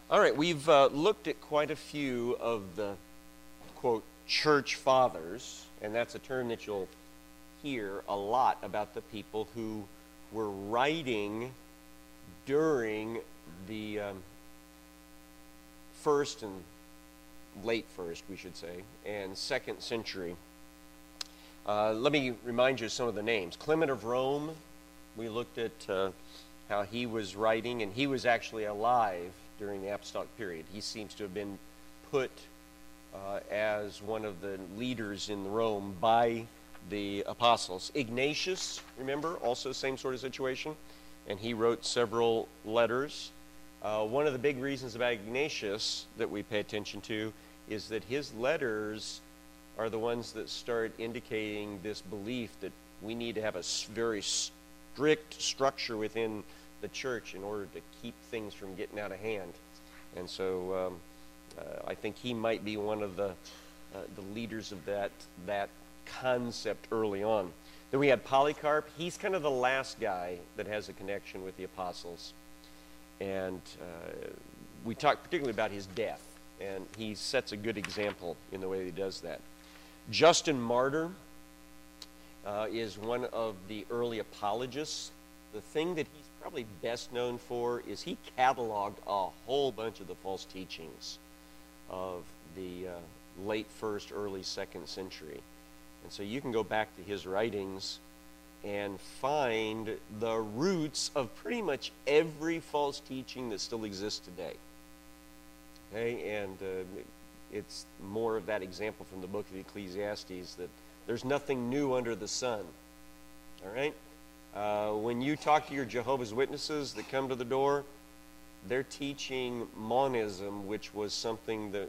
All right, we've looked at quite a few of the, quote, church fathers, and that's a term that you'll hear a lot about the people who were writing during the first and late first, we should say, and second century. Let me remind you of some of the names. Clement of Rome, we looked at how he was writing, and he was actually alive during the apostolic period. He seems to have been put as one of the leaders in Rome by the apostles. Ignatius, remember, also same sort of situation, and he wrote several letters. One of the big reasons about Ignatius that we pay attention to is that his letters are the ones that start indicating this belief that we need to have a very strict structure within the church in order to keep things from getting out of hand. And so I think he might be one of the leaders of that concept early on. Then we had Polycarp. He's kind of the last guy that has a connection with the apostles. And we talked particularly about his death, and he sets a good example in the way that he does that. Justin Martyr is one of the early apologists. The thing that he's probably best known for is he cataloged a whole bunch of the false teachings of the late first, early second century. And so you can go back to his writings and find the roots of pretty much every false teaching that still exists today. Okay, and it's more of that example from the book of Ecclesiastes that there's nothing new under the sun. All right? When you talk to your Jehovah's Witnesses that come to the door, they're teaching monism, which was something that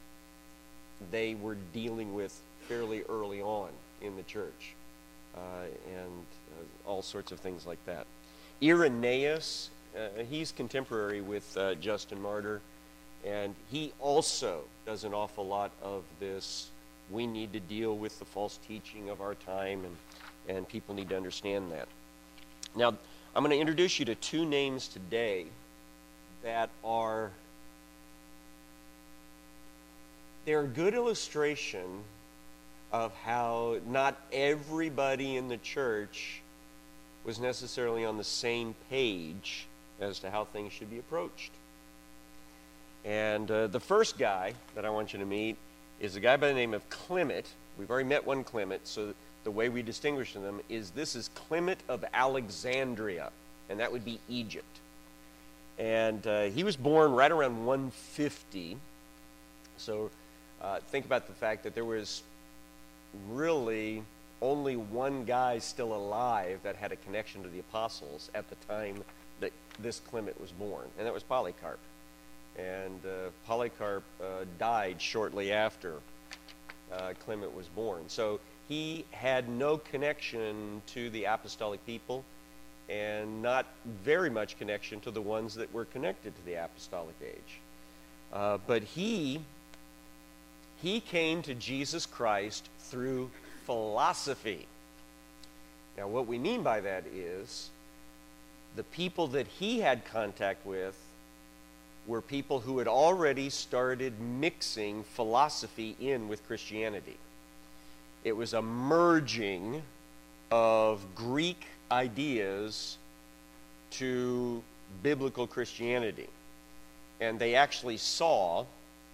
they were dealing with fairly early on in the church, and all sorts of things like that. Irenaeus, he's contemporary with Justin Martyr, and he also does an awful lot of this. We need to deal with the false teaching of our time, and people need to understand that. Now, I'm going to introduce you to two names today that they're a good illustration of how not everybody in the church was necessarily on the same page as to how things should be approached. And the first guy that I want you to meet is a guy by the name of Clement. We've already met one Clement, so the way we distinguish them is this is Clement of Alexandria, and that would be Egypt. And he was born right around 150. So think about the fact that there was really only one guy still alive that had a connection to the apostles at the time that this Clement was born, and that was Polycarp. And Polycarp died shortly after Clement was born. So he had no connection to the apostolic people and not very much connection to the ones that were connected to the apostolic age. But he came to Jesus Christ through philosophy. Now, what we mean by that is the people that he had contact with were people who had already started mixing philosophy in with Christianity. It was a merging of Greek ideas to biblical Christianity. And they actually saw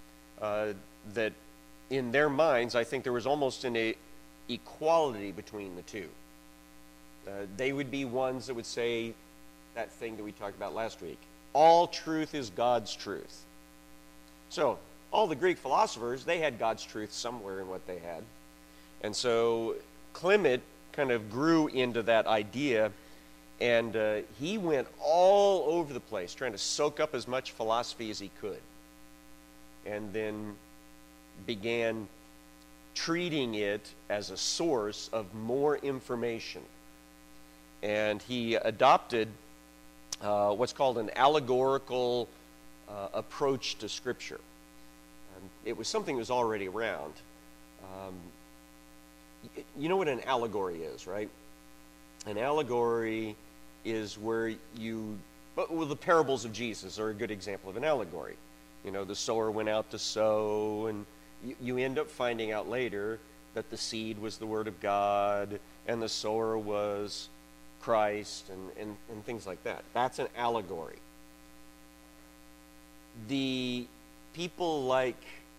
that in their minds, I think there was almost an equality between the two. They would be ones that would say that thing that we talked about last week. All truth is God's truth. So, all the Greek philosophers, they had God's truth somewhere in what they had. And so, Clement kind of grew into that idea, and he went all over the place trying to soak up as much philosophy as he could. And then began treating it as a source of more information. And he adopted what's called an allegorical approach to Scripture. It was something that was already around. You know what an allegory is, right? An allegory is where the parables of Jesus are a good example of an allegory. You know, the sower went out to sow, and you end up finding out later that the seed was the Word of God, and the sower was Christ, and things like that. That's an allegory. The people like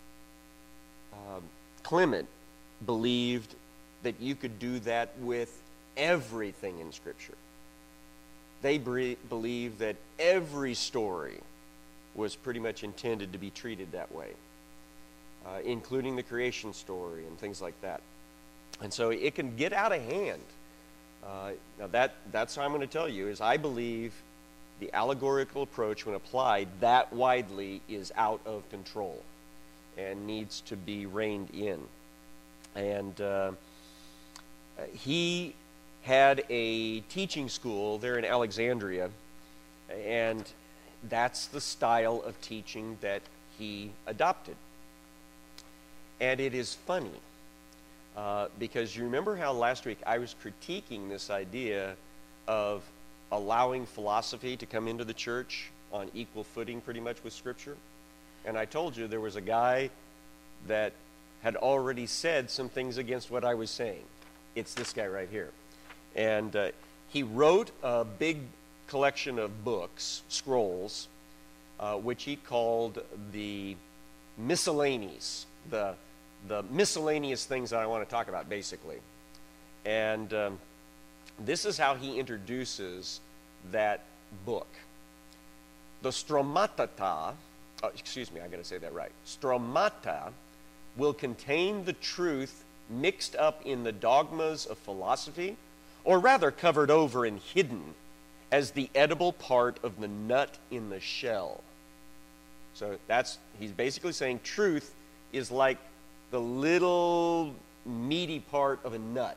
Clement believed that you could do that with everything in Scripture. They believed that every story was pretty much intended to be treated that way, including the creation story and things like that. And so it can get out of hand. Now that's how I'm going to tell you, is I believe the allegorical approach, when applied that widely, is out of control and needs to be reined in. And he had a teaching school there in Alexandria, and that's the style of teaching that he adopted. And it is funny, because you remember how last week I was critiquing this idea of allowing philosophy to come into the church on equal footing pretty much with Scripture? And I told you there was a guy that had already said some things against what I was saying. It's this guy right here. And he wrote a big collection of books, scrolls, which he called the miscellanies, the miscellaneous things that I want to talk about, basically. And this is how he introduces that book. The Stromata, excuse me, I got to say that right. Stromata will contain the truth mixed up in the dogmas of philosophy, or rather covered over and hidden as the edible part of the nut in the shell. So he's basically saying truth is like the little meaty part of a nut.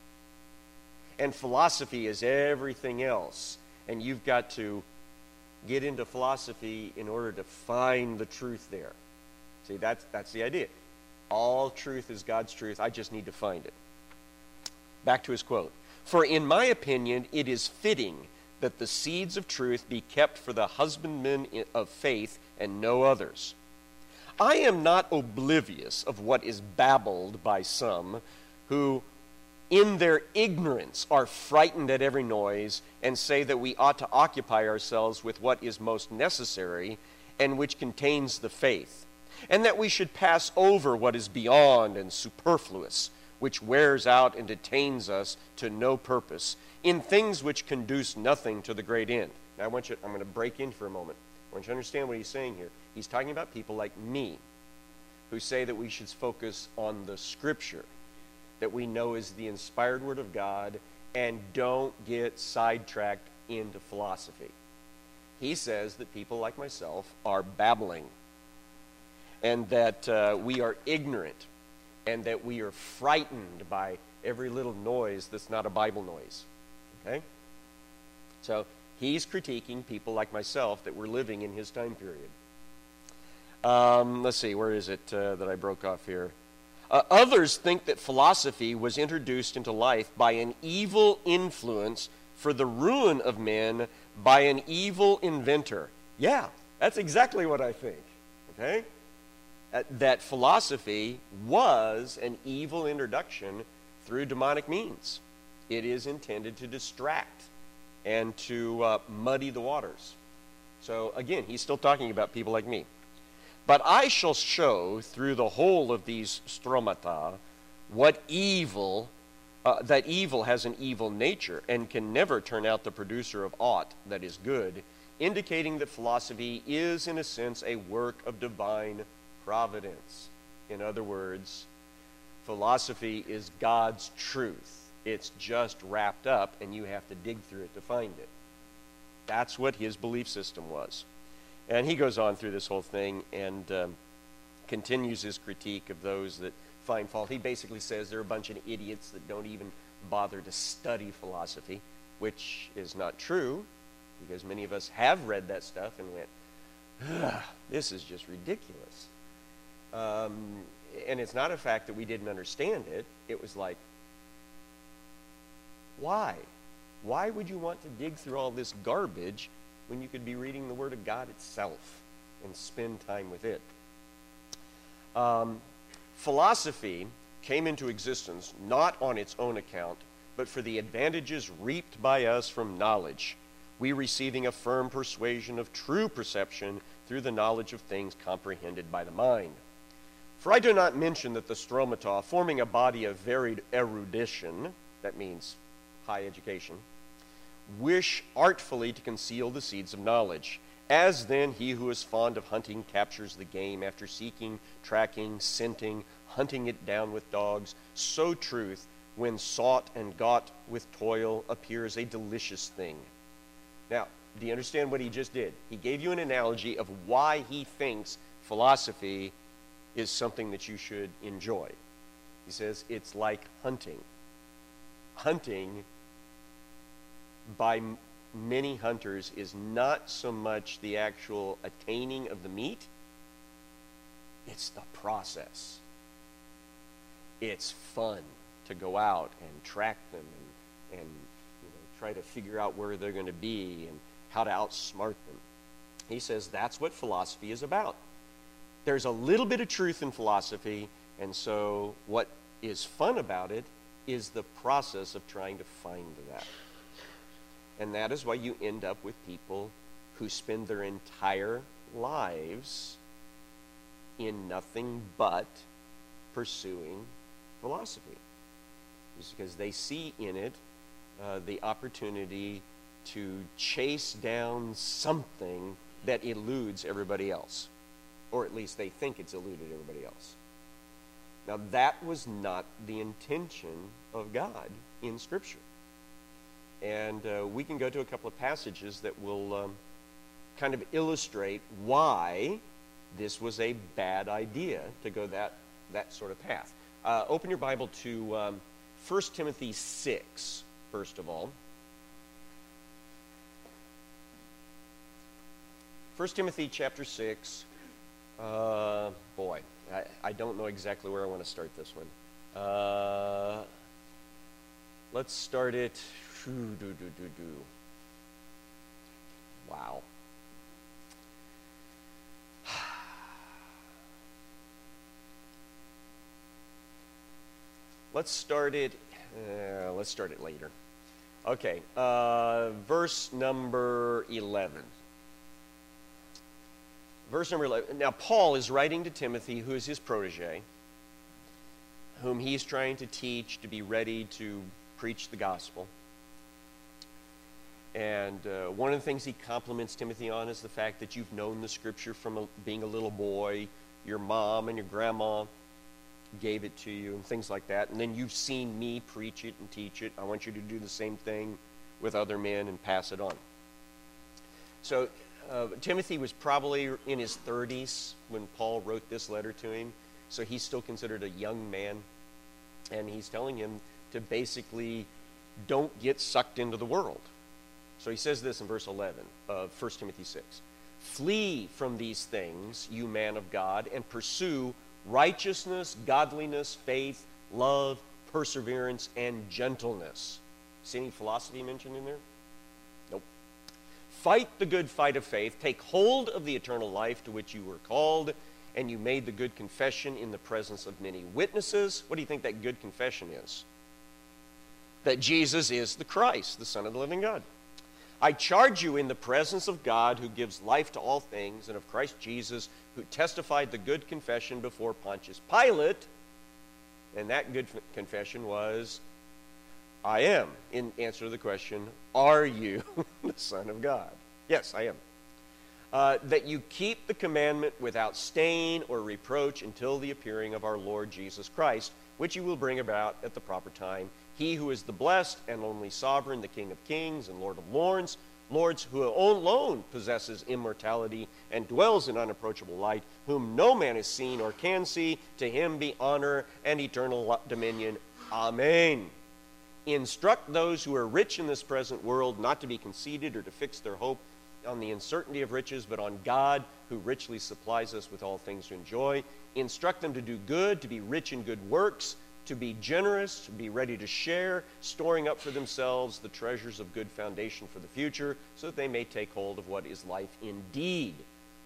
And philosophy is everything else. And you've got to get into philosophy in order to find the truth there. See, that's the idea. All truth is God's truth. I just need to find it. Back to his quote. For in my opinion, it is fitting that the seeds of truth be kept for the husbandmen of faith and no others. I am not oblivious of what is babbled by some who, in their ignorance, are frightened at every noise and say that we ought to occupy ourselves with what is most necessary and which contains the faith, and that we should pass over what is beyond and superfluous, which wears out and detains us to no purpose, in things which conduce nothing to the great end. Now I'm going to break in for a moment. I want you to understand what he's saying here. He's talking about people like me, who say that we should focus on the Scripture that we know is the inspired Word of God, and don't get sidetracked into philosophy. He says that people like myself are babbling, and that we are ignorant, and that we are frightened by every little noise that's not a Bible noise. Okay? So he's critiquing people like myself that were living in his time period. Let's see, where is it that I broke off here? Others think that philosophy was introduced into life by an evil influence for the ruin of men by an evil inventor. Yeah, that's exactly what I think. Okay? That philosophy was an evil introduction through demonic means. It is intended to distract and to muddy the waters. So again, he's still talking about people like me. But I shall show through the whole of these stromata what evil, that evil has an evil nature and can never turn out the producer of aught that is good, indicating that philosophy is, in a sense, a work of divine providence. In other words, philosophy is God's truth. It's just wrapped up, and you have to dig through it to find it. That's what his belief system was. And he goes on through this whole thing and continues his critique of those that find fault. He basically says they're a bunch of idiots that don't even bother to study philosophy, which is not true, because many of us have read that stuff and went, this is just ridiculous. And it's not a fact that we didn't understand it. It was like, why? Why would you want to dig through all this garbage when you could be reading the Word of God itself and spend time with it. Philosophy came into existence not on its own account, but for the advantages reaped by us from knowledge, we receiving a firm persuasion of true perception through the knowledge of things comprehended by the mind. For I do not mention that the stromata, forming a body of varied erudition, that means high education, wish artfully to conceal the seeds of knowledge. As then he who is fond of hunting captures the game after seeking, tracking, scenting, hunting it down with dogs, so truth, when sought and got with toil, appears a delicious thing. Now, do you understand what he just did? He gave you an analogy of why he thinks philosophy is something that you should enjoy. He says it's like hunting. Hunting, by many hunters, is not so much the actual attaining of the meat, it's the process. It's fun to go out and track them and try to figure out where they're going to be and how to outsmart them. He says that's what philosophy is about. There's a little bit of truth in philosophy, and so what is fun about it is the process of trying to find that. And that is why you end up with people who spend their entire lives in nothing but pursuing philosophy. It's because they see in it the opportunity to chase down something that eludes everybody else. Or at least they think it's eluded everybody else. Now that was not the intention of God in Scripture. And we can go to a couple of passages that will kind of illustrate why this was a bad idea to go that sort of path. Open your Bible to 1 Timothy 6, first of all. 1 Timothy chapter 6. Boy, I don't know exactly where I want to start this one. Let's start it. Wow. Let's start it later. Okay, verse number 11. Verse number 11. Now, Paul is writing to Timothy, who is his protege, whom he's trying to teach to be ready to preach the gospel. And one of the things he compliments Timothy on is the fact that you've known the Scripture from being a little boy. Your mom and your grandma gave it to you and things like that. And then you've seen me preach it and teach it. I want you to do the same thing with other men and pass it on. So Timothy was probably in his 30s when Paul wrote this letter to him. So he's still considered a young man. And he's telling him to basically don't get sucked into the world. So he says this in verse 11 of 1 Timothy 6. Flee from these things, you man of God, and pursue righteousness, godliness, faith, love, perseverance, and gentleness. See any philosophy mentioned in there? Nope. Fight the good fight of faith. Take hold of the eternal life to which you were called, and you made the good confession in the presence of many witnesses. What do you think that good confession is? That Jesus is the Christ, the Son of the living God. I charge you in the presence of God, who gives life to all things, and of Christ Jesus, who testified the good confession before Pontius Pilate. And that good confession was, I am, in answer to the question, are you the Son of God? Yes, I am. That you keep the commandment without stain or reproach until the appearing of our Lord Jesus Christ, which you will bring about at the proper time. He who is the blessed and only sovereign, the King of kings and Lord of lords, who alone possesses immortality and dwells in unapproachable light, whom no man has seen or can see, to him be honor and eternal dominion. Amen. Instruct those who are rich in this present world not to be conceited or to fix their hope on the uncertainty of riches, but on God, who richly supplies us with all things to enjoy. Instruct them to do good, to be rich in good works, to be generous, to be ready to share, storing up for themselves the treasures of good foundation for the future, so that they may take hold of what is life indeed.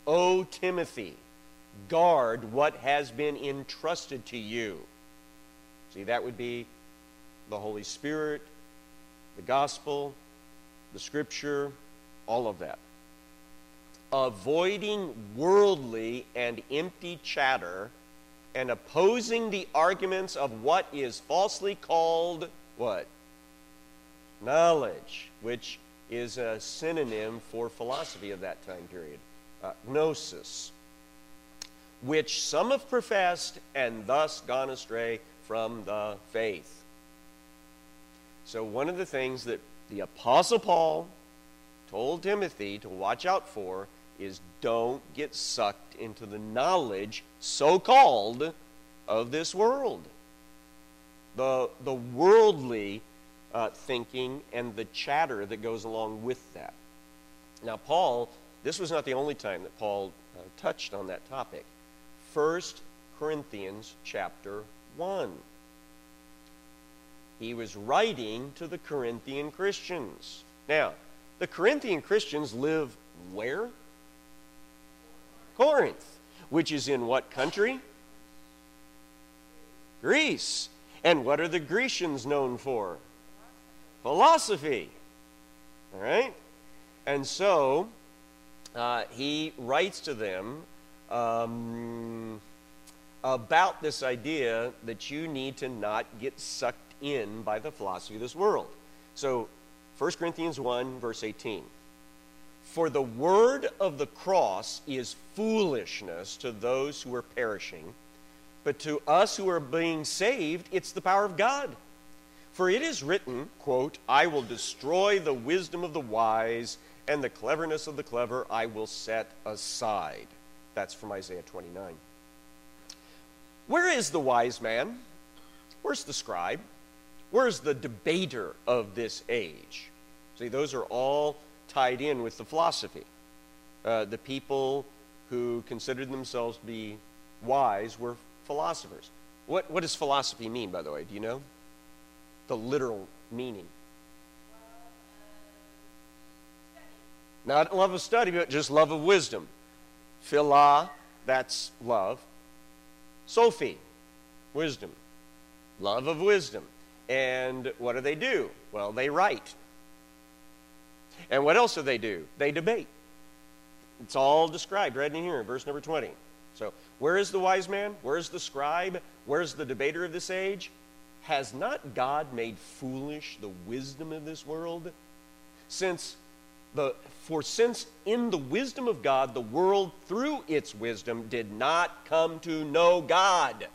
O Timothy, guard what has been entrusted to you. See, that would be the Holy Spirit, the gospel, the scripture, all of that. Avoiding worldly and empty chatter and opposing the arguments of what is falsely called, what? Knowledge, which is a synonym for philosophy of that time period. Gnosis, which some have professed and thus gone astray from the faith. So one of the things that the Apostle Paul told Timothy to watch out for is don't get sucked into the knowledge, so-called, of this world. The worldly thinking and the chatter that goes along with that. Now, Paul, this was not the only time that Paul touched on that topic. 1 Corinthians chapter 1. He was writing to the Corinthian Christians. Now, the Corinthian Christians live where? Corinth, which is in what country? Greece. And what are the Grecians known for? Philosophy. All right? And so, he writes to them about this idea that you need to not get sucked in by the philosophy of this world. So, 1 Corinthians 1, verse 18. For the word of the cross is foolishness to those who are perishing, but to us who are being saved, it's the power of God. For it is written, quote, I will destroy the wisdom of the wise, and the cleverness of the clever I will set aside. That's from Isaiah 29. Where is the wise man? Where's the scribe? Where's the debater of this age? See, those are all tied in with the philosophy. The people who considered themselves to be wise were philosophers. What does philosophy mean, by the way? Do you know? The literal meaning. Not love of study, but just love of wisdom. Phila, that's love. Sophie, wisdom. Love of wisdom. And what do? Well, they write. And what else do? They debate. It's all described right in here in verse number 20. So, where is the wise man? Where is the scribe? Where's the debater of this age? Has not God made foolish the wisdom of this world? Since in the wisdom of God, the world through its wisdom did not come to know God.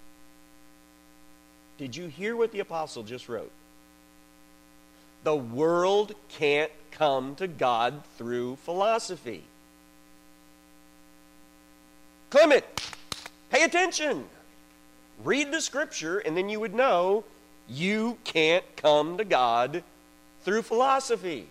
Did you hear what the apostle just wrote? The world can't come to God through philosophy. Clement, pay attention. Read the scripture, and then you would know you can't come to God through philosophy.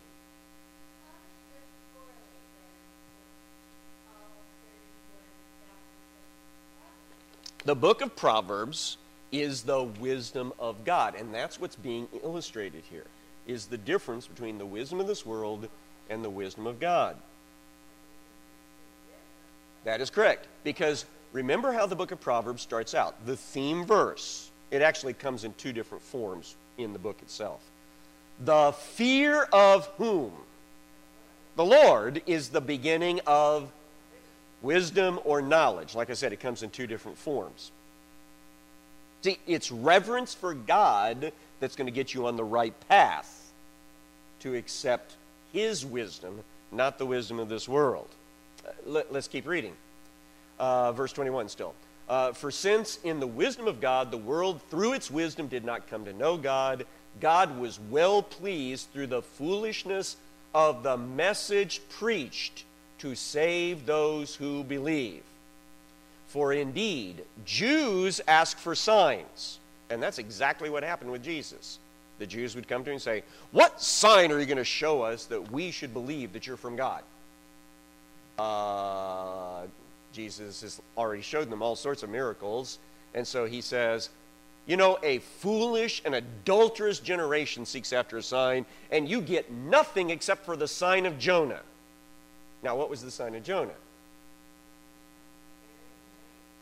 The book of Proverbs is the wisdom of God, and that's what's being illustrated here, is the difference between the wisdom of this world and the wisdom of God. That is correct, because remember how the book of Proverbs starts out. The theme verse, it actually comes in two different forms in the book itself. The fear of whom? The Lord is the beginning of wisdom or knowledge. Like I said, it comes in two different forms. See, it's reverence for God that's going to get you on the right path to accept His wisdom, not the wisdom of this world. Let's keep reading. Verse 21 still. For since in the wisdom of God, the world through its wisdom did not come to know God, God was well pleased through the foolishness of the message preached to save those who believe. For indeed, Jews ask for signs. And that's exactly what happened with Jesus. The Jews would come to him and say, what sign are you going to show us that we should believe that you're from God? Jesus has already showed them all sorts of miracles. And so he says, you know, a foolish and adulterous generation seeks after a sign, and you get nothing except for the sign of Jonah. Now, what was the sign of Jonah?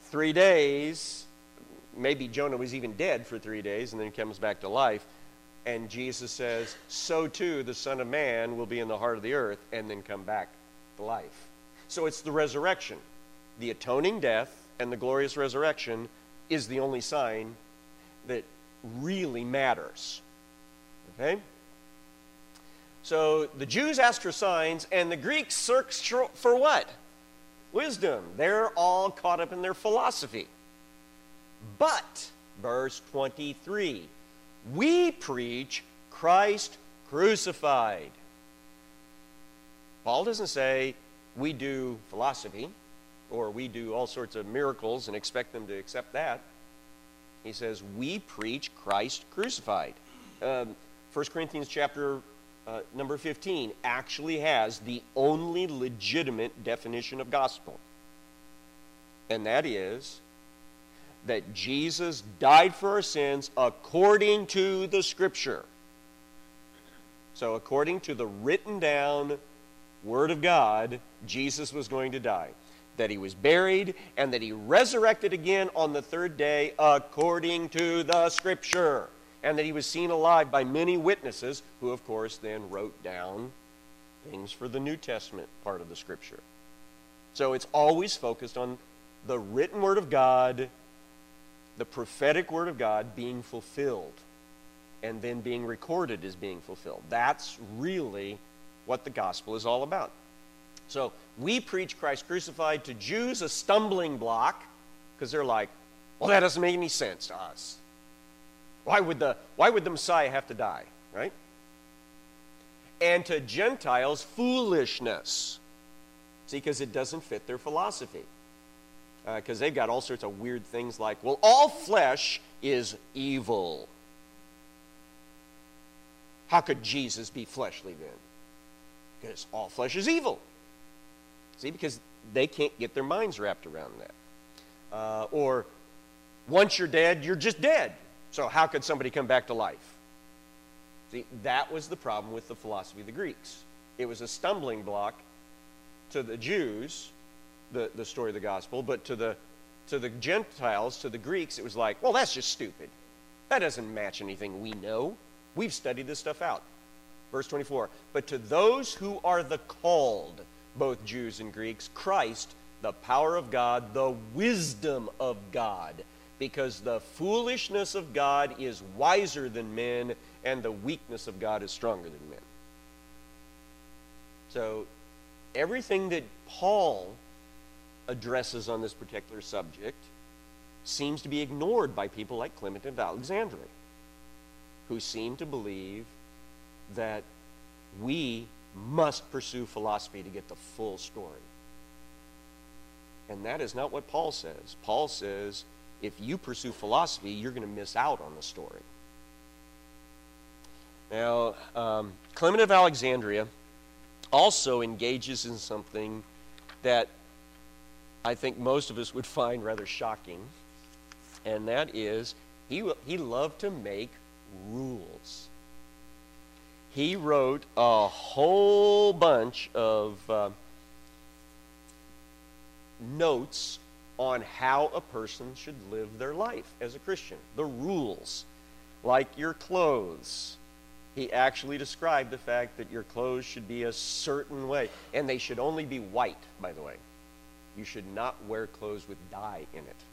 3 days, maybe Jonah was even dead for 3 days, and then he comes back to life. And Jesus says, so too the Son of Man will be in the heart of the earth and then come back to life. So it's the resurrection. The atoning death and the glorious resurrection is the only sign that really matters. Okay? So the Jews ask for signs, and the Greeks search for what? Wisdom. They're all caught up in their philosophy. But, verse 23, we preach Christ crucified. Paul doesn't say we do philosophy or we do all sorts of miracles and expect them to accept that. He says we preach Christ crucified. 1 Corinthians chapter number 15 actually has the only legitimate definition of gospel. And that is that Jesus died for our sins according to the Scripture. So according to the written down Word of God, Jesus was going to die. That he was buried and that he resurrected again on the third day according to the Scripture. And that he was seen alive by many witnesses who, of course, then wrote down things for the New Testament part of the Scripture. So it's always focused on the written Word of God, the prophetic Word of God being fulfilled and then being recorded as being fulfilled. That's really what the gospel is all about. So we preach Christ crucified. To Jews, a stumbling block, because they're like, well, that doesn't make any sense to us. Why would the Messiah have to die, right? And to Gentiles, foolishness. See, because it doesn't fit their philosophy. Because they've got all sorts of weird things like, well, all flesh is evil. How could Jesus be fleshly then? Because all flesh is evil. See, because they can't get their minds wrapped around that. Or, once you're dead, you're just dead. So how could somebody come back to life? See, that was the problem with the philosophy of the Greeks. It was a stumbling block to the Jews, the story of the gospel, but to the Gentiles, to the Greeks, it was like, well, that's just stupid. That doesn't match anything we know. We've studied this stuff out. Verse 24, but to those who are the called, both Jews and Greeks, Christ, the power of God, the wisdom of God, because the foolishness of God is wiser than men, and the weakness of God is stronger than men. So everything that Paul addresses on this particular subject seems to be ignored by people like Clement of Alexandria, who seem to believe that we must pursue philosophy to get the full story. And that is not what Paul says. Paul says, if you pursue philosophy, you're going to miss out on the story. Now, Clement of Alexandria also engages in something that I think most of us would find rather shocking, and that is he loved to make rules. He wrote a whole bunch of notes on how a person should live their life as a Christian. The rules, like your clothes. He actually described the fact that your clothes should be a certain way, and they should only be white, by the way. You should not wear clothes with dye in it.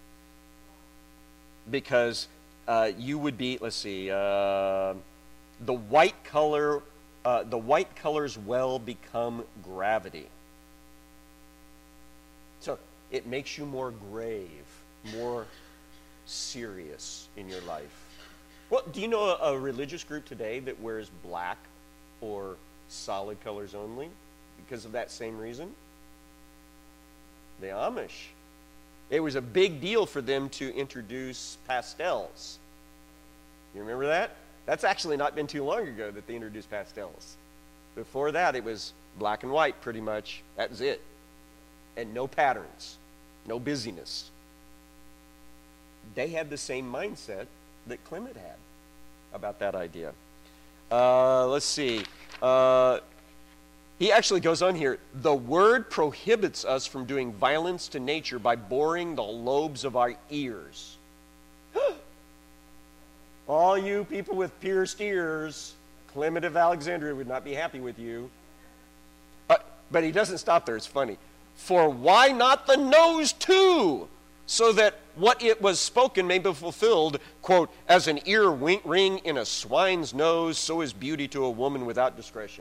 Because you would be, let's see, the white colors well become gravity. So it makes you more grave, more serious in your life. Well, do you know a religious group today that wears black or solid colors only because of that same reason? The Amish. It was a big deal for them to introduce pastels. You remember that? That's actually not been too long ago that they introduced pastels. Before that, it was black and white pretty much. That was it. And no patterns, no busyness. They had the same mindset that Clement had about that idea. Let's see. He actually goes on here. The word prohibits us from doing violence to nature by boring the lobes of our ears. All you people with pierced ears, Clement of Alexandria would not be happy with you. But he doesn't stop there. It's funny. For why not the nose too? So that what it was spoken may be fulfilled, quote, as an ear ring in a swine's nose, so is beauty to a woman without discretion.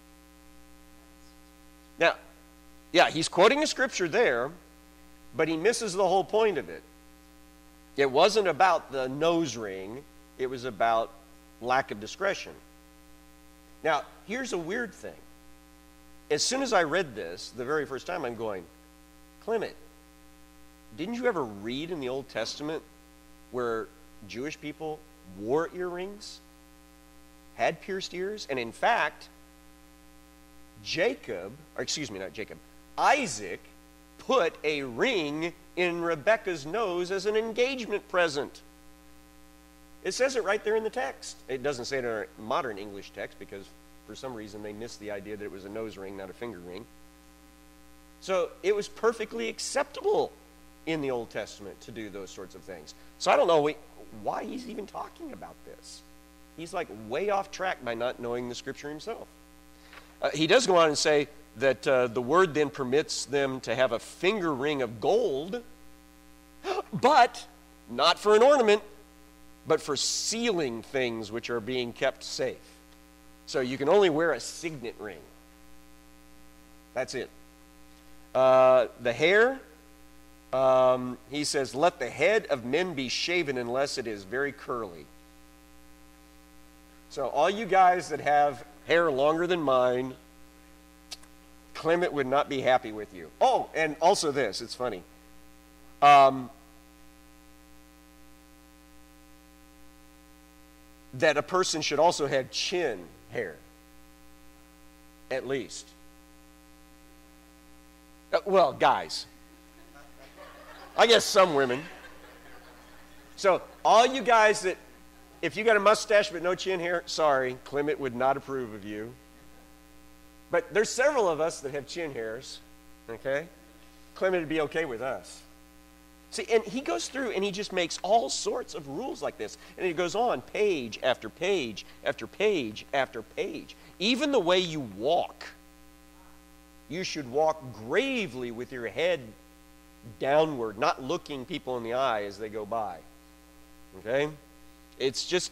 Now, yeah, he's quoting a scripture there, but he misses the whole point of it. It wasn't about the nose ring. It was about lack of discretion. Now, here's a weird thing. As soon as I read this, the very first time, I'm going, Clement, didn't you ever read in the Old Testament where Jewish people wore earrings, had pierced ears? And in fact, Isaac put a ring in Rebekah's nose as an engagement present. It says it right there in the text. It doesn't say it in our modern English text because for some reason they missed the idea that it was a nose ring, not a finger ring. So it was perfectly acceptable in the Old Testament to do those sorts of things. So I don't know why he's even talking about this. He's like way off track by not knowing the scripture himself. He does go on and say that the word then permits them to have a finger ring of gold, but not for an ornament, but for sealing things which are being kept safe. So you can only wear a signet ring. That's it. The hair, he says, let the head of men be shaven unless it is very curly. So all you guys that have hair longer than mine, Clement would not be happy with you. Oh, and also this, it's funny. That a person should also have chin hair, at least. Well, guys. I guess some women. So all you guys that, if you got a mustache but no chin hair, sorry, Clement would not approve of you. But there's several of us that have chin hairs, okay? Clement would be okay with us. See, and he goes through and he just makes all sorts of rules like this. And he goes on page after page after page after page. Even the way you walk. You should walk gravely with your head downward, not looking people in the eye as they go by. Okay? It's just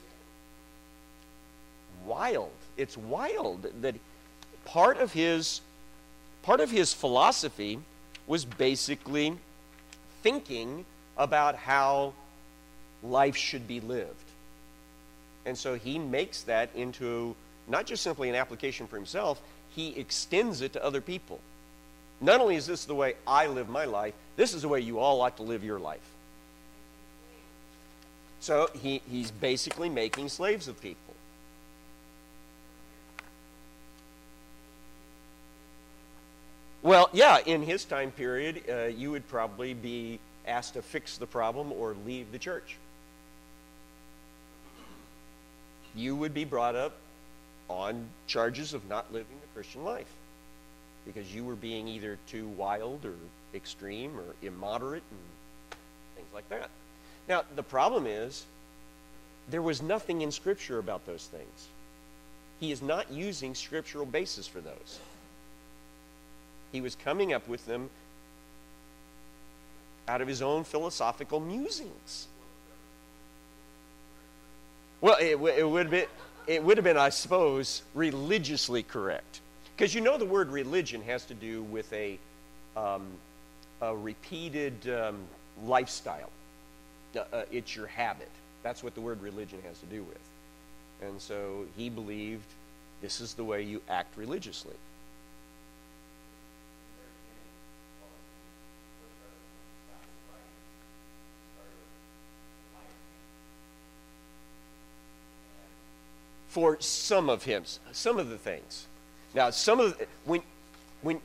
wild. It's wild that part of his philosophy was basically thinking about how life should be lived. And so he makes that into not just simply an application for himself, he extends it to other people. Not only is this the way I live my life, this is the way you all ought to live your life. So he's basically making slaves of people. Well, yeah, in his time period, you would probably be asked to fix the problem or leave the church. You would be brought up on charges of not living the Christian life because you were being either too wild or extreme or immoderate and things like that. Now, the problem is there was nothing in Scripture about those things. He is not using scriptural basis for those. He was coming up with them out of his own philosophical musings. Well, it would have been, I suppose, religiously correct. Because you know the word religion has to do with a repeated lifestyle. It's your habit. That's what the word religion has to do with. And so he believed this is the way you act religiously. For some of hymns, some of the things. Now, some of the, when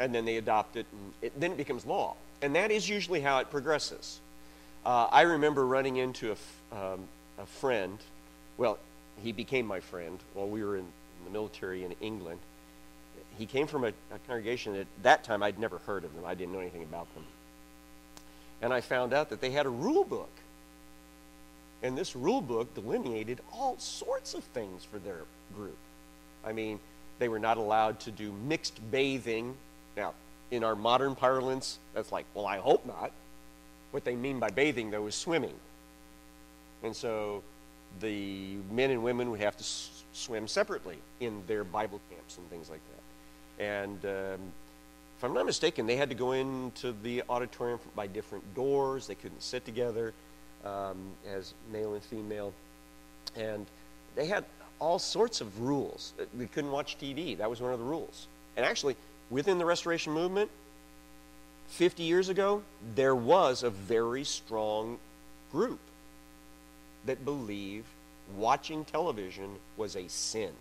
and then they adopt it, and then it becomes law. And that is usually how it progresses. I remember running into a friend. Well, he became my friend while we were in the military in England. He came from a congregation that at that time I'd never heard of them. I didn't know anything about them. And I found out that they had a rule book. And this rule book delineated all sorts of things for their group. I mean, they were not allowed to do mixed bathing. Now, in our modern parlance, that's like, well, I hope not. What they mean by bathing, though, is swimming. And so the men and women would have to swim separately in their Bible camps and things like that. And if I'm not mistaken, they had to go into the auditorium by different doors. They couldn't sit together as male and female. And they had all sorts of rules. We couldn't watch TV. That was one of the rules. And actually, within the Restoration Movement, 50 years ago, there was a very strong group that believed watching television was a sin.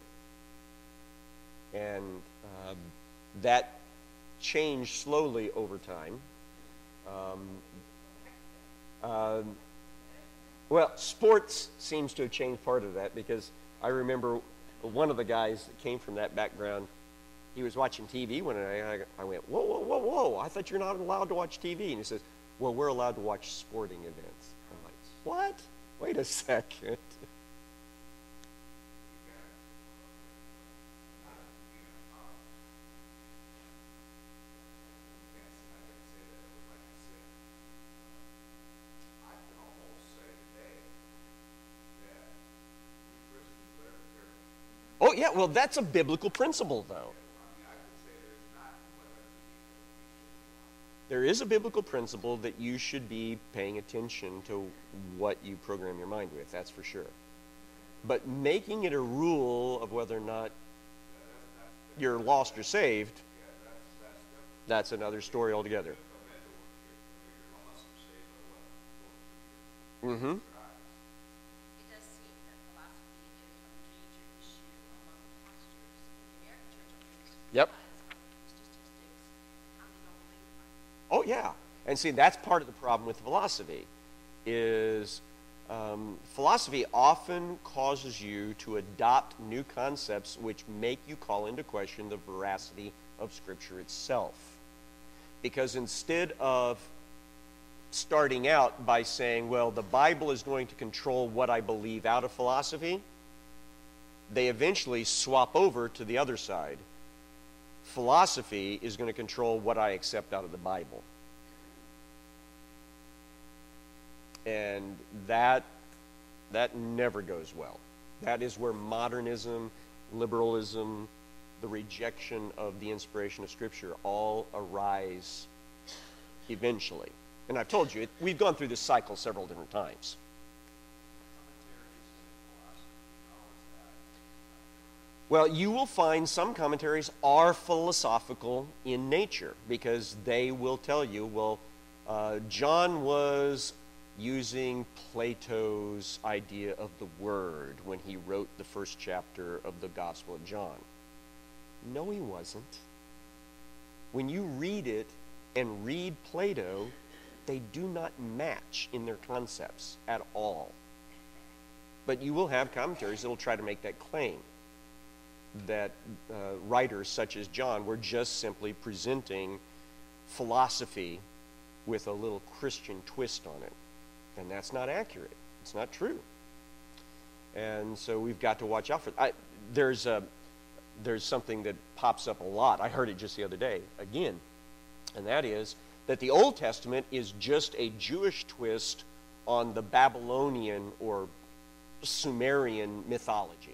And that changed slowly over time. Well, sports seems to have changed part of that, because I remember one of the guys that came from that background, he was watching TV one night. I went, whoa, whoa, whoa, whoa, I thought you're not allowed to watch TV. And he says, well, we're allowed to watch sporting events. I'm like, what? Wait a second. Oh, yeah, well, that's a biblical principle, though. There is a biblical principle that you should be paying attention to what you program your mind with, that's for sure. But making it a rule of whether or not you're lost or saved, that's another story altogether. Mm-hmm. Yep. Oh, yeah. And see, that's part of the problem with philosophy, is philosophy often causes you to adopt new concepts which make you call into question the veracity of Scripture itself. Because instead of starting out by saying, well, the Bible is going to control what I believe out of philosophy, they eventually swap over to the other side. Philosophy is going to control what I accept out of the Bible. And that never goes well. That is where modernism, liberalism, the rejection of the inspiration of Scripture all arise eventually. And I've told you, we've gone through this cycle several different times. Well, you will find some commentaries are philosophical in nature, because they will tell you, well, John was using Plato's idea of the Word when he wrote the first chapter of the Gospel of John. No, he wasn't. When you read it and read Plato, they do not match in their concepts at all. But you will have commentaries that will try to make that claim, that writers such as John were just simply presenting philosophy with a little Christian twist on it. And that's not accurate. It's not true. And so we've got to watch out for it. There's something that pops up a lot. I heard it just the other day, again, and that is that the Old Testament is just a Jewish twist on the Babylonian or Sumerian mythology.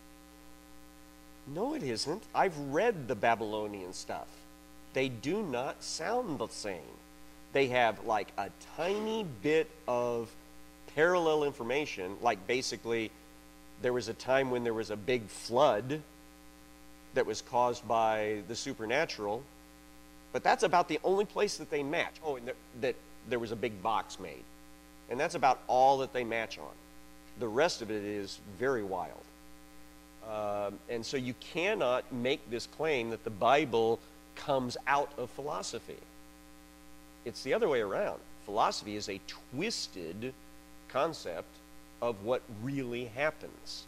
No, it isn't. I've read the Babylonian stuff. They do not sound the same. They have like a tiny bit of parallel information, like basically there was a time when there was a big flood that was caused by the supernatural, but that's about the only place that they match. Oh, and that there was a big box made. And that's about all that they match on. The rest of it is very wild. And so you cannot make this claim that the Bible comes out of philosophy. It's the other way around. Philosophy is a twisted concept of what really happens.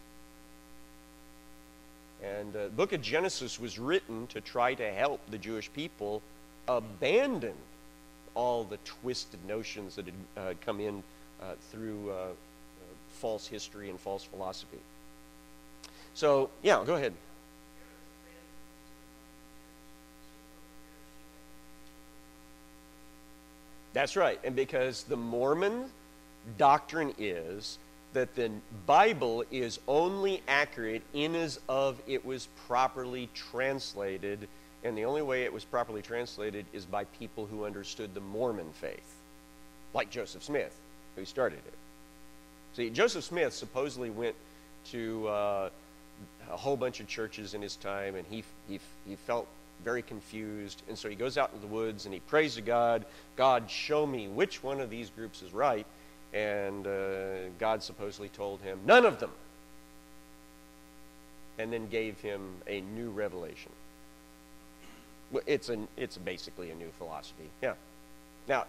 And the book of Genesis was written to try to help the Jewish people abandon all the twisted notions that had come in through false history and false philosophy. So, yeah, go ahead. That's right. And because the Mormon doctrine is that the Bible is only accurate in as of it was properly translated, and the only way it was properly translated is by people who understood the Mormon faith, like Joseph Smith, who started it. See, Joseph Smith supposedly went to a whole bunch of churches in his time, and he felt very confused, and so he goes out in the woods and he prays to God, God, show me which one of these groups is right, and God supposedly told him, none of them, and then gave him a new revelation. It's basically a new philosophy, yeah. Now,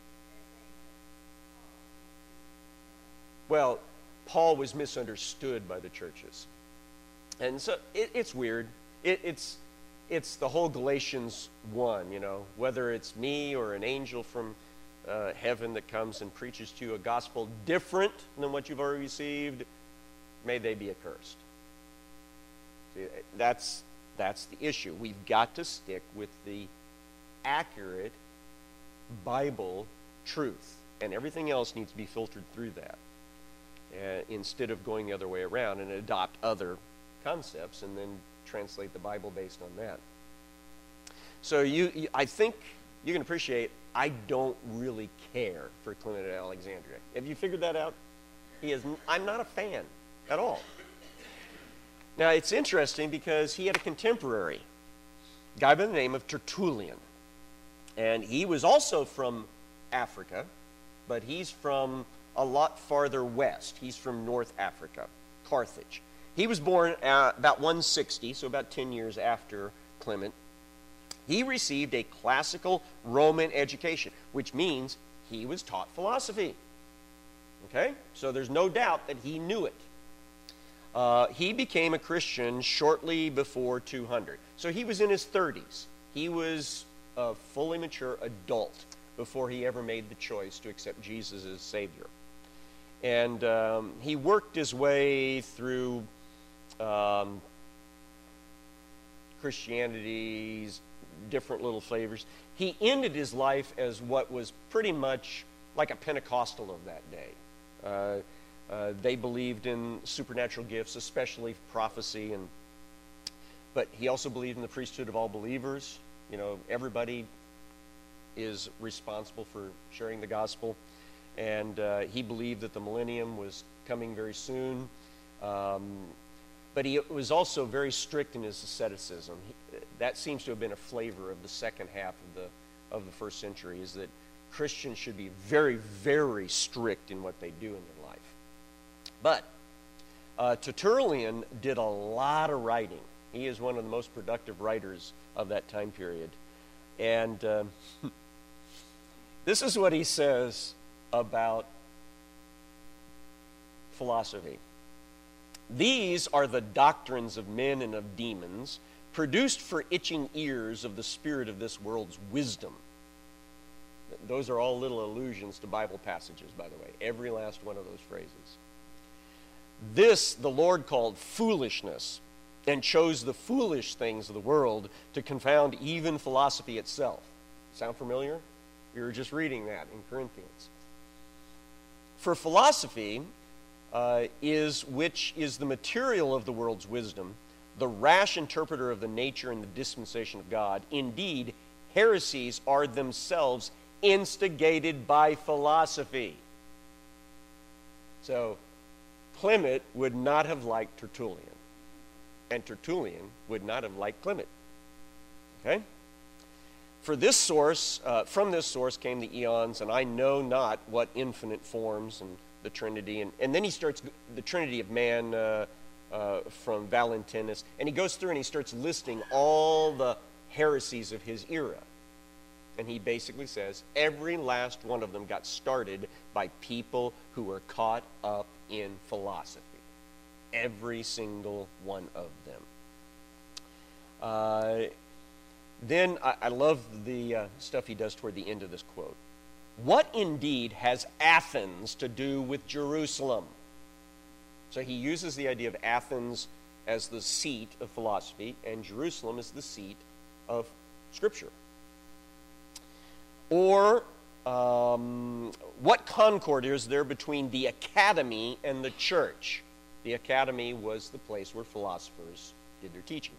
well, Paul was misunderstood by the churches, and so it's weird. It's the whole Galatians 1, you know, whether it's me or an angel from heaven that comes and preaches to you a gospel different than what you've already received, may they be accursed. See, that's the issue. We've got to stick with the accurate Bible truth, and everything else needs to be filtered through that instead of going the other way around and adopt other concepts and then translate the Bible based on that. So I think you can appreciate I don't really care for Clement of Alexandria. Have you figured that out? I'm not a fan at all. Now, it's interesting because he had a contemporary, a guy by the name of Tertullian. And he was also from Africa, but he's from a lot farther west. He's from North Africa, Carthage. He was born about 160, so about 10 years after Clement. He received a classical Roman education, which means he was taught philosophy. Okay? So there's no doubt that he knew it. He became a Christian shortly before 200. So he was in his 30s. He was a fully mature adult before he ever made the choice to accept Jesus as Savior. And he worked his way through Christianity's different little flavors. He ended his life as what was pretty much like a Pentecostal of that day. They believed in supernatural gifts, especially prophecy, but he also believed in the priesthood of all believers. You know, everybody is responsible for sharing the gospel, and he believed that the millennium was coming very soon. But he was also very strict in his asceticism. That seems to have been a flavor of the second half of the first century, is that Christians should be very, very strict in what they do in their life. But Tertullian did a lot of writing. He is one of the most productive writers of that time period. And this is what he says about philosophy. These are the doctrines of men and of demons, produced for itching ears of the spirit of this world's wisdom. Those are all little allusions to Bible passages, by the way, every last one of those phrases. This the Lord called foolishness, and chose the foolish things of the world to confound even philosophy itself. Sound familiar? We were just reading that in Corinthians. For philosophy which is the material of the world's wisdom, the rash interpreter of the nature and the dispensation of God. Indeed, heresies are themselves instigated by philosophy. So, Clement would not have liked Tertullian, and Tertullian would not have liked Clement. Okay? From this source came the eons, and I know not what infinite forms, and the Trinity, and then he starts the Trinity of man from Valentinus, and he goes through and he starts listing all the heresies of his era. And he basically says every last one of them got started by people who were caught up in philosophy. Every single one of them. Then I love the stuff he does toward the end of this quote. What indeed has Athens to do with Jerusalem? So he uses the idea of Athens as the seat of philosophy, and Jerusalem as the seat of Scripture. Or what concord is there between the academy and the church? The academy was the place where philosophers did their teaching.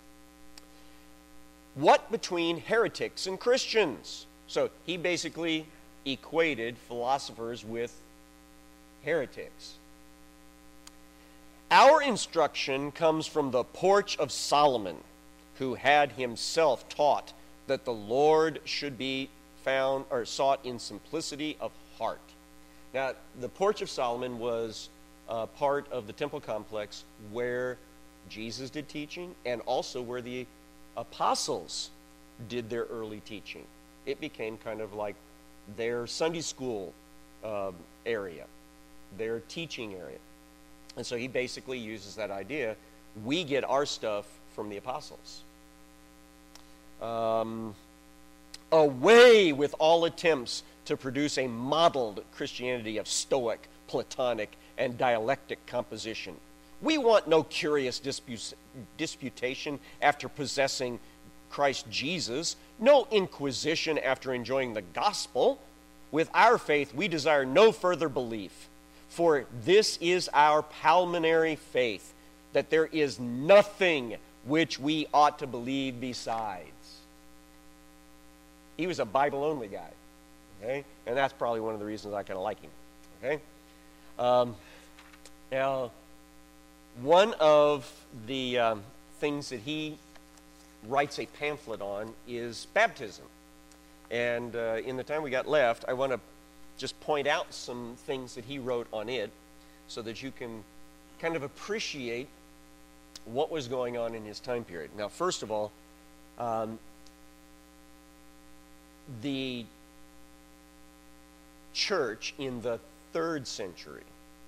What between heretics and Christians? So he basically equated philosophers with heretics. Our instruction comes from the porch of Solomon, who had himself taught that the Lord should be found or sought in simplicity of heart. Now, the porch of Solomon was part of the temple complex where Jesus did teaching and also where the apostles did their early teaching. It became kind of like their Sunday school area, their teaching area. And so he basically uses that idea. We get our stuff from the apostles. Away with all attempts to produce a modeled Christianity of Stoic, Platonic, and dialectic composition. We want no curious disputation after possessing Christ Jesus, no inquisition after enjoying the gospel. With our faith, we desire no further belief, for this is our pulmonary faith, that there is nothing which we ought to believe besides. He was a Bible-only guy, okay? And that's probably one of the reasons I kind of like him, okay? Now, one of the things that he writes a pamphlet on is baptism. And in the time we got left, I want to just point out some things that he wrote on it so that you can kind of appreciate what was going on in his time period. Now, first of all, the church in the 3rd century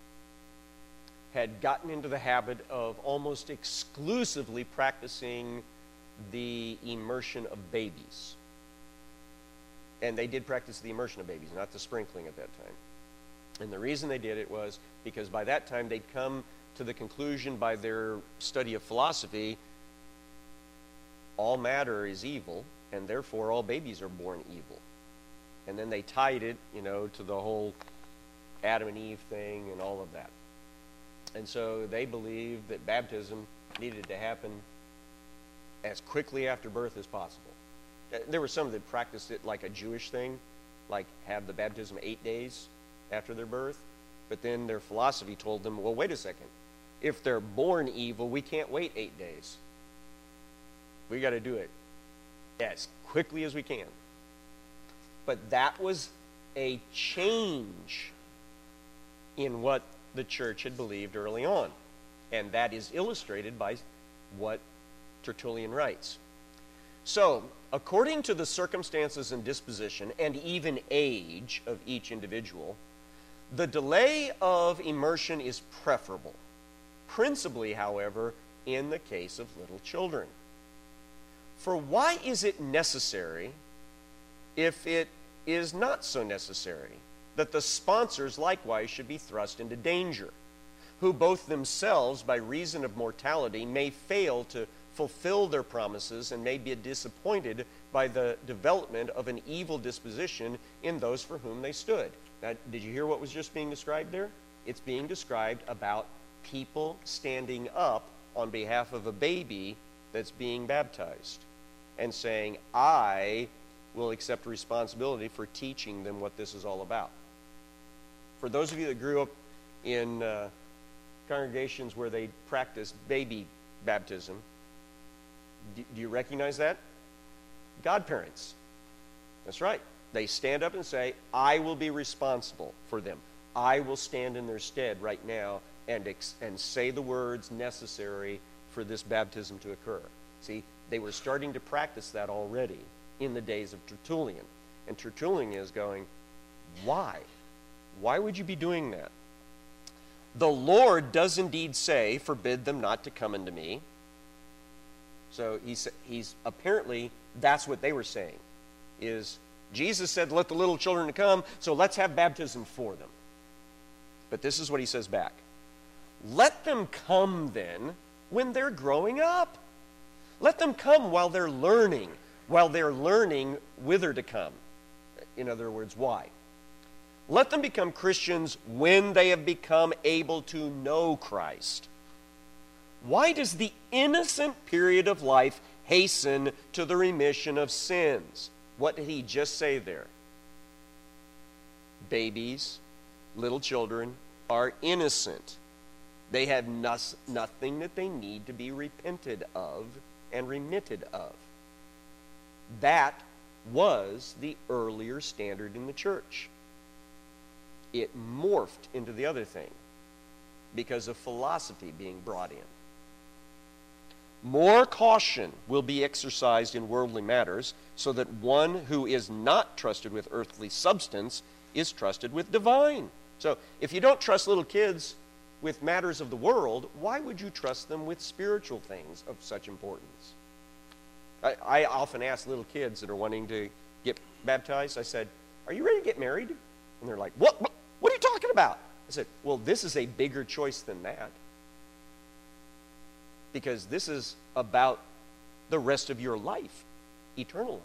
had gotten into the habit of almost exclusively practicing the immersion of babies. And they did practice the immersion of babies, not the sprinkling at that time. And the reason they did it was because by that time they'd come to the conclusion by their study of philosophy, all matter is evil, and therefore all babies are born evil. And then they tied it, to the whole Adam and Eve thing and all of that. And so they believed that baptism needed to happen as quickly after birth as possible. There were some that practiced it like a Jewish thing, like have the baptism 8 days after their birth. But then their philosophy told them, well, wait a second. If they're born evil, we can't wait 8 days. We got to do it as quickly as we can. But that was a change in what the church had believed early on. And that is illustrated by what Tertullian writes. So, according to the circumstances and disposition and even age of each individual, the delay of immersion is preferable, principally, however, in the case of little children. For why is it necessary, if it is not so necessary, that the sponsors likewise should be thrust into danger, who both themselves, by reason of mortality, may fail to fulfill their promises and may be disappointed by the development of an evil disposition in those for whom they stood? Now, did you hear what was just being described there? It's being described about people standing up on behalf of a baby that's being baptized and saying, I will accept responsibility for teaching them what this is all about. For those of you that grew up in congregations where they practiced baby baptism, do you recognize that? Godparents. That's right. They stand up and say, I will be responsible for them. I will stand in their stead right now and say the words necessary for this baptism to occur. See, They were starting to practice that already in the days of Tertullian. And Tertullian is going, why? Why would you be doing that? The Lord does indeed say, forbid them not to come unto me. So he's apparently, that's what they were saying, is Jesus said, let the little children come, so let's have baptism for them. But this is what he says back. Let them come then when they're growing up. Let them come while they're learning whither to come. In other words, why? Let them become Christians when they have become able to know Christ. Why does the innocent period of life hasten to the remission of sins? What did he just say there? Babies, little children are innocent. They have nothing that they need to be repented of and remitted of. That was the earlier standard in the church. It morphed into the other thing because of philosophy being brought in. More caution will be exercised in worldly matters, so that one who is not trusted with earthly substance is trusted with divine. So if you don't trust little kids with matters of the world, why would you trust them with spiritual things of such importance? I often ask little kids that are wanting to get baptized, I said, are you ready to get married? And they're like, what are you talking about? I said, well, this is a bigger choice than that. Because this is about the rest of your life, eternal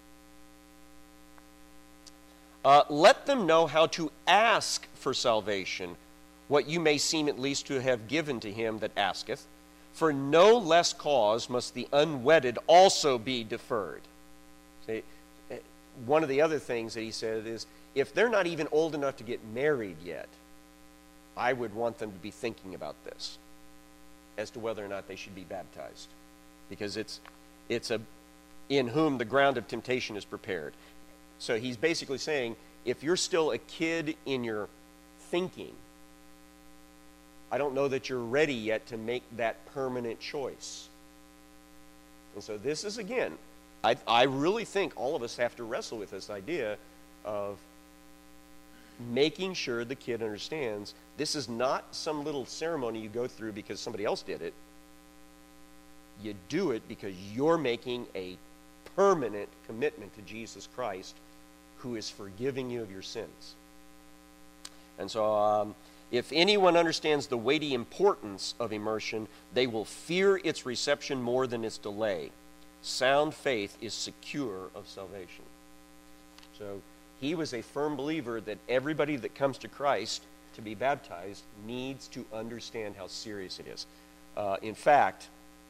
life. Let them know how to ask for salvation, what you may seem at least to have given to him that asketh. For no less cause must the unwedded also be deferred. See, one of the other things that he said is, if they're not even old enough to get married yet, I would want them to be thinking about this as to whether or not they should be baptized. Because it's in whom the ground of temptation is prepared. So he's basically saying, if you're still a kid in your thinking, I don't know that you're ready yet to make that permanent choice. And so this is, again, I really think all of us have to wrestle with this idea of making sure the kid understands this is not some little ceremony you go through because somebody else did it. You do it because you're making a permanent commitment to Jesus Christ, who is forgiving you of your sins. And so if anyone understands the weighty importance of immersion, they will fear its reception more than its delay. Sound faith is secure of salvation. So he was a firm believer that everybody that comes to Christ to be baptized needs to understand how serious it is. In fact,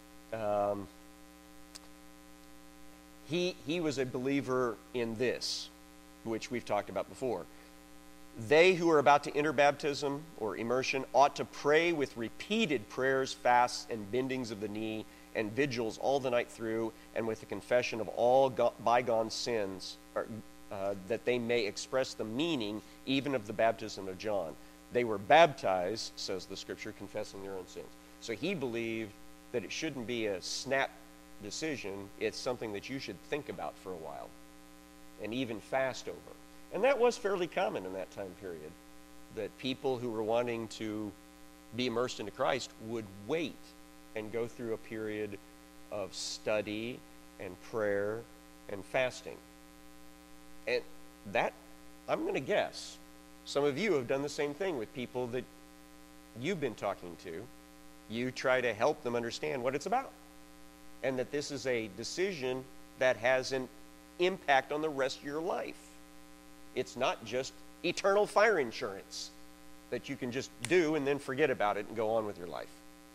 he was a believer in this, which we've talked about before. They who are about to enter baptism or immersion ought to pray with repeated prayers, fasts, and bendings of the knee, and vigils all the night through, and with the confession of all bygone sins, that they may express the meaning even of the baptism of John. They were baptized, says the Scripture, confessing their own sins. So he believed that it shouldn't be a snap decision. It's something that you should think about for a while and even fast over. And that was fairly common in that time period, that people who were wanting to be immersed into Christ would wait and go through a period of study and prayer and fasting. And that, I'm going to guess, some of you have done the same thing with people that you've been talking to. You try to help them understand what it's about, and that this is a decision that has an impact on the rest of your life. It's not just eternal fire insurance that you can just do and then forget about it and go on with your life.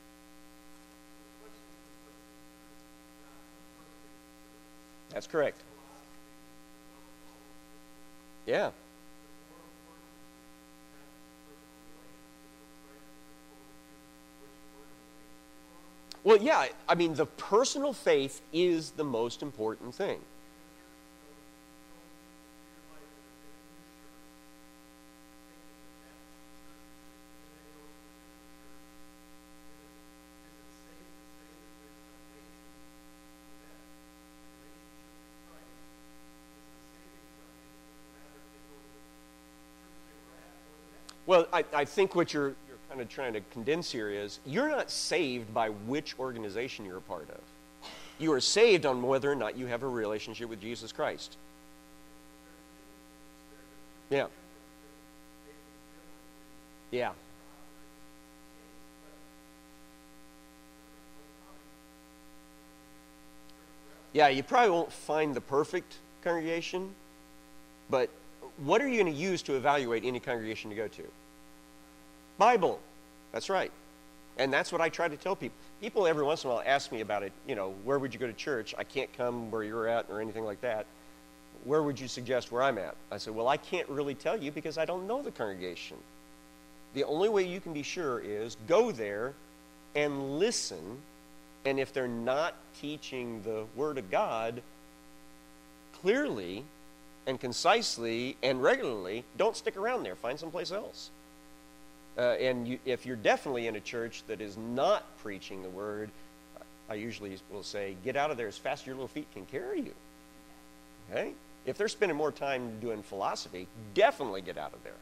That's correct. Yeah. Well, yeah, I mean, the personal faith is the most important thing. Well, I think what you're kind of trying to condense here is you're not saved by which organization you're a part of. You are saved on whether or not you have a relationship with Jesus Christ. Yeah. Yeah. Yeah, you probably won't find the perfect congregation, but what are you going to use to evaluate any congregation to go to? Bible. That's right. And that's what I try to tell people. People every once in a while ask me about it, where would you go to church? I can't come where you're at or anything like that. Where would you suggest where I'm at? I said, well, I can't really tell you because I don't know the congregation. The only way you can be sure is go there and listen, and if they're not teaching the Word of God clearly and concisely and regularly, don't stick around there. Find someplace else. If you're definitely in a church that is not preaching the Word, I usually will say, get out of there as fast as your little feet can carry you. Okay? If they're spending more time doing philosophy, definitely get out of there.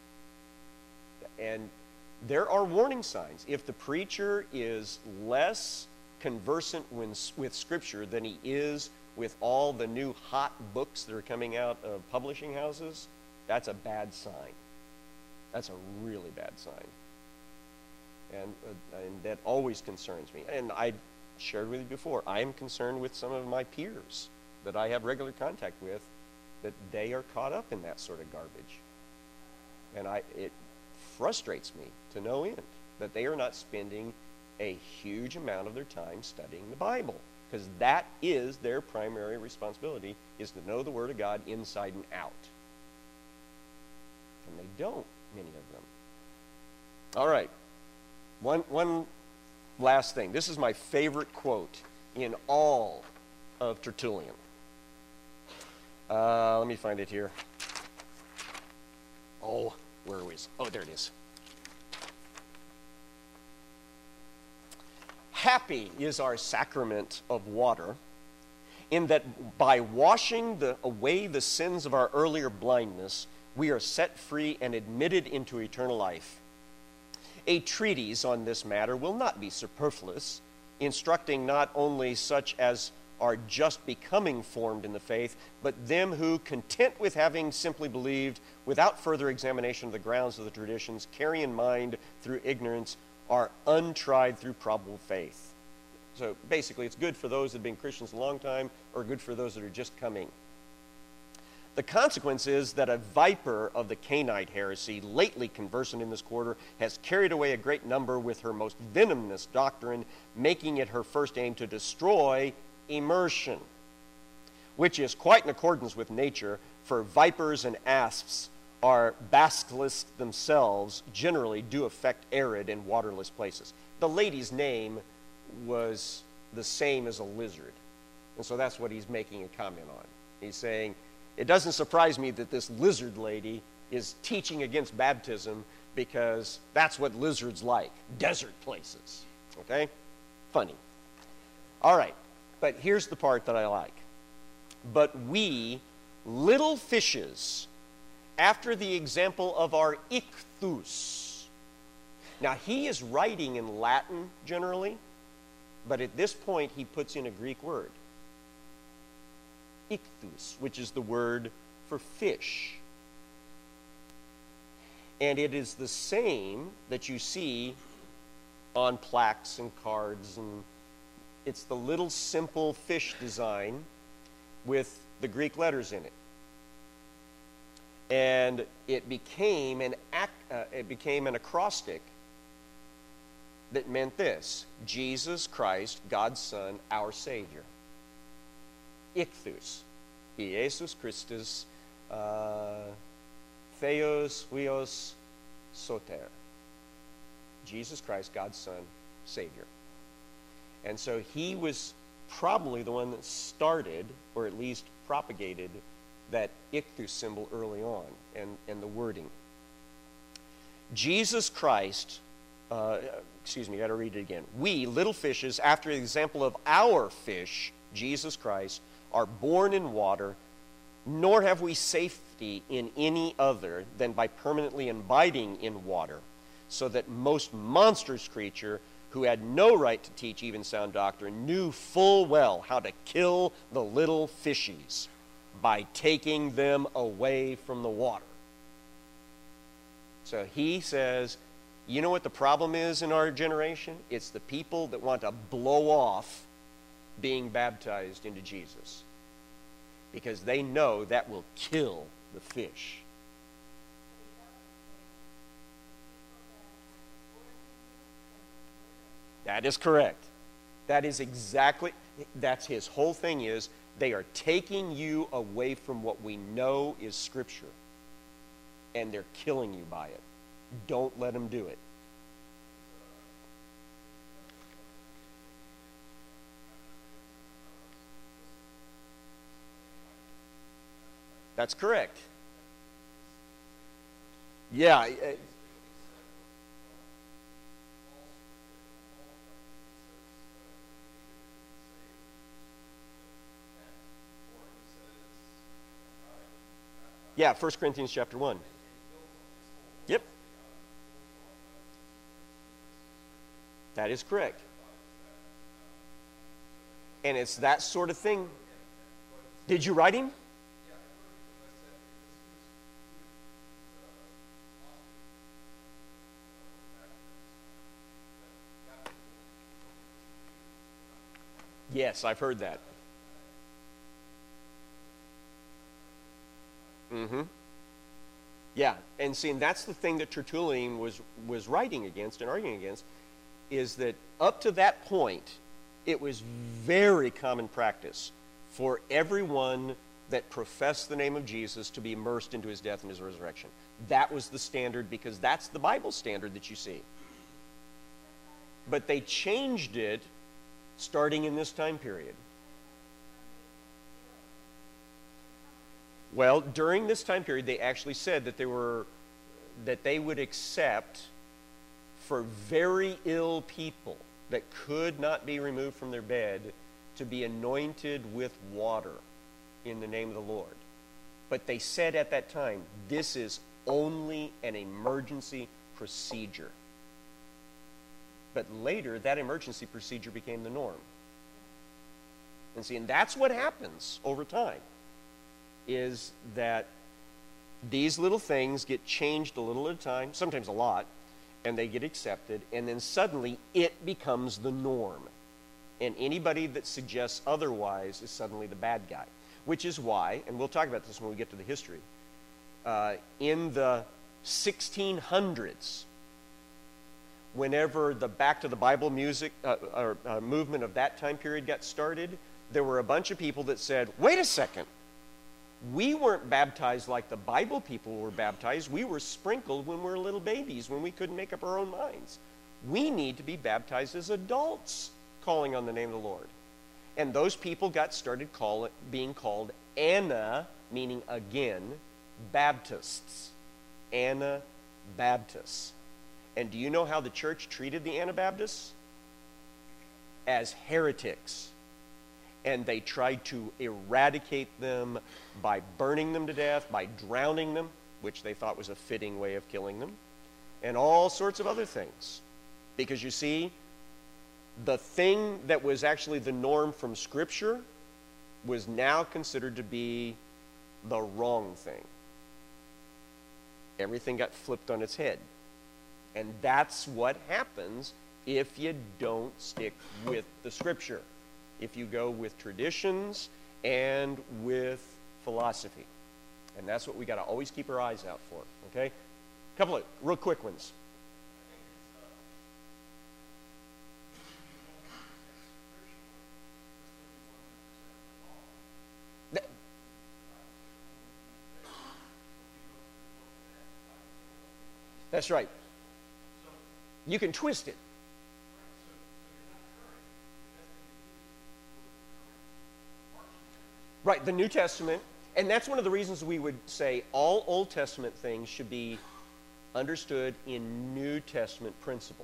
And there are warning signs. If the preacher is less conversant with Scripture than he is with all the new hot books that are coming out of publishing houses, that's a bad sign. That's a really bad sign. And that always concerns me. And I shared with you before, I am concerned with some of my peers that I have regular contact with, that they are caught up in that sort of garbage. And it frustrates me to no end that they are not spending a huge amount of their time studying the Bible, because that is their primary responsibility, is to know the Word of God inside and out. And they don't, many of them. All right. One last thing. This is my favorite quote in all of Tertullian. Let me find it here. Oh, where are we? Oh, there it is. Happy is our sacrament of water, in that by washing away the sins of our earlier blindness, we are set free and admitted into eternal life. A treatise on this matter will not be superfluous, instructing not only such as are just becoming formed in the faith, but them who, content with having simply believed, without further examination of the grounds of the traditions, carry in mind through ignorance, are untried through probable faith. So basically, it's good for those that have been Christians a long time, or good for those that are just coming. The consequence is that a viper of the Cainite heresy, lately conversant in this quarter, has carried away a great number with her most venomous doctrine, making it her first aim to destroy immersion, which is quite in accordance with nature, for vipers and asps are basilisk themselves, generally do affect arid and waterless places. The lady's name was the same as a lizard, and so that's what he's making a comment on. He's saying, it doesn't surprise me that this lizard lady is teaching against baptism, because that's what lizards like, desert places. Okay? Funny. All right, but here's the part that I like. But we, little fishes, after the example of our ichthus. Now, he is writing in Latin generally, but at this point he puts in a Greek word. Ichthus, which is the word for fish. And it is the same that you see on plaques and cards, and it's the little simple fish design with the Greek letters in it. And it became an acrostic that meant this: Jesus Christ, God's Son, our Savior. Ichthus, Jesus Christus, Theos, Huios, Soter. Jesus Christ, God's Son, Savior. And so he was probably the one that started, or at least propagated, that ichthus symbol early on, and the wording. Jesus Christ, I got to read it again. We, little fishes, after the example of our fish, Jesus Christ, are born in water, Nor have we safety in any other than by permanently imbibing in water, so that most monstrous creature who had no right to teach even sound doctrine knew full well how to kill the little fishies by taking them away from the water. So he says, you know what the problem is in our generation? It's the people that want to blow off being baptized into Jesus, because they know that will kill the fish. That is correct. That is exactly, that's his whole thing is, they are taking you away from what we know is Scripture, and they're killing you by it. Don't let them do it. That's correct. Yeah. Yeah, 1 Corinthians chapter 1. Yep. That is correct. And it's that sort of thing. Did you write him? Yes, I've heard that. Mm-hmm. Yeah, and see, and that's the thing that Tertullian was writing against and arguing against, is that up to that point, it was very common practice for everyone that professed the name of Jesus to be immersed into his death and his resurrection. That was the standard, because that's the Bible standard that you see. But they changed it starting in this time period. Well, during this time period, they actually said that they would accept for very ill people that could not be removed from their bed to be anointed with water in the name of the Lord. But they said at that time, this is only an emergency procedure. But later, that emergency procedure became the norm. And see, and that's what happens over time, is that these little things get changed a little at a time, sometimes a lot, and they get accepted, and then suddenly it becomes the norm. And anybody that suggests otherwise is suddenly the bad guy. Which is why, and we'll talk about this when we get to the history, in the 1600s, whenever the Back to the Bible music movement of that time period got started, there were a bunch of people that said, wait a second, we weren't baptized like the Bible people were baptized. We were sprinkled when we were little babies, when we couldn't make up our own minds. We need to be baptized as adults, calling on the name of the Lord. And those people got started being called Anna, meaning again, Baptists. Anabaptists. And do you know how the church treated the Anabaptists? As heretics. And they tried to eradicate them by burning them to death, by drowning them, which they thought was a fitting way of killing them, and all sorts of other things. Because you see, the thing that was actually the norm from Scripture was now considered to be the wrong thing. Everything got flipped on its head. And that's what happens if you don't stick with the Scripture. If you go with traditions and with philosophy. And that's what we got to always keep our eyes out for. Okay? A couple of real quick ones. That's right. You can twist it. Right, the New Testament, and that's one of the reasons we would say all Old Testament things should be understood in New Testament principle.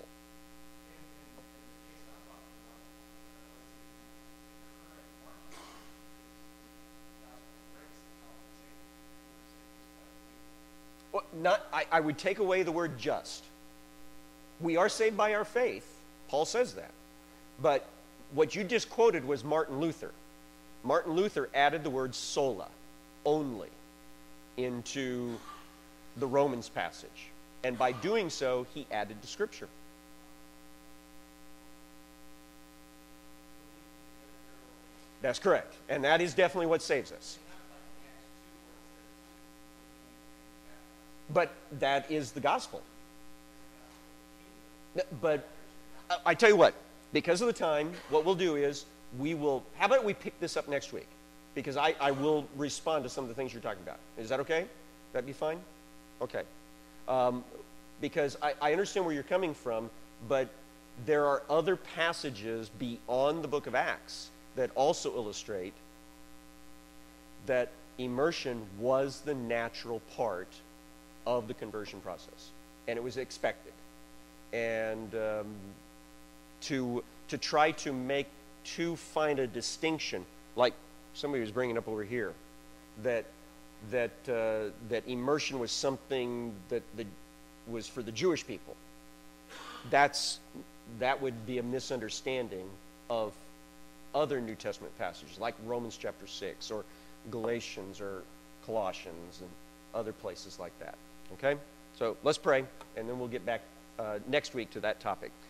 I would take away the word just. We are saved by our faith. Paul says that. But what you just quoted was Martin Luther. Martin Luther added the word sola, only, into the Romans passage. And by doing so, he added to Scripture. That's correct. And that is definitely what saves us. But that is the gospel. But I tell you what, because of the time, what we'll do is how about we pick this up next week? Because I will respond to some of the things you're talking about. Is that okay? That'd be fine? Okay. Because I understand where you're coming from, but there are other passages beyond the book of Acts that also illustrate that immersion was the natural part of the conversion process. And it was expected. And to try to find a distinction, like somebody was bringing up over here, that immersion was something that was for the Jewish people. That would be a misunderstanding of other New Testament passages, like Romans chapter 6, or Galatians, or Colossians, and other places like that. Okay? So let's pray, and then we'll get back next week to that topic.